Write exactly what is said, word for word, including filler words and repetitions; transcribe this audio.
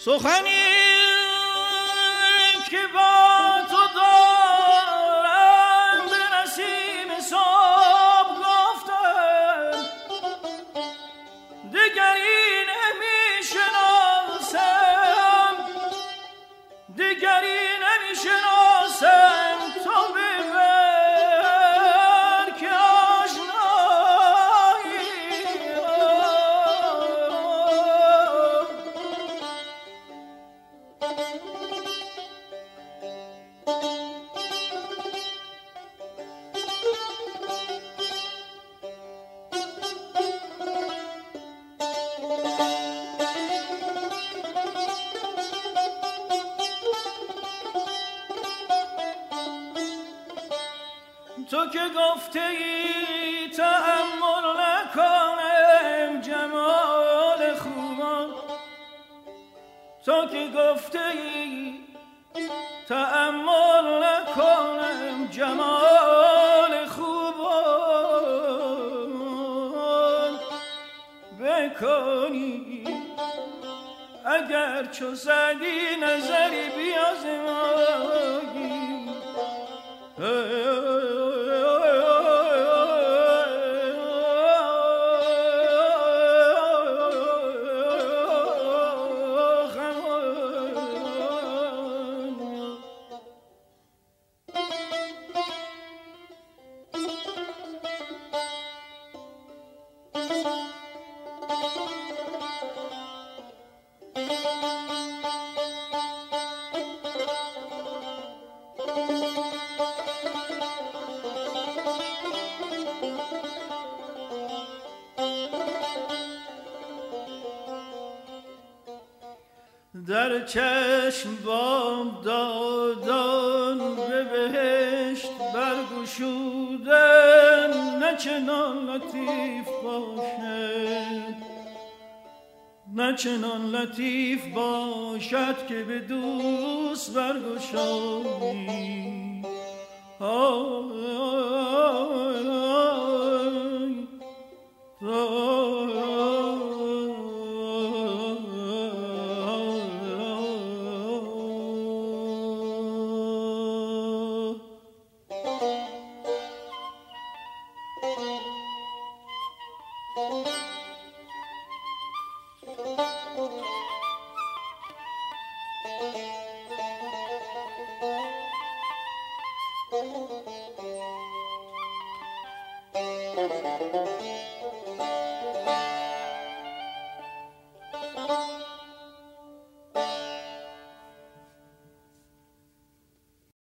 سخنی که با تو دارم به نسیم صبح گفتم، دیگری نمیشناسم، دیگری نمیشناسم تو ببر که آشنایی. تو که گفته ای تأمل نکنم جمال خوبان، تو که گفته ای تأمل نکنم جمال خوبان، بکنی اگر چو زدی نظری بیازمایی. در چشم بام دادان به بهشت برگشودن نه چنان لطیف باشد، نه چنان لطیف باشد که به دوست برگشایی. آی Thank you.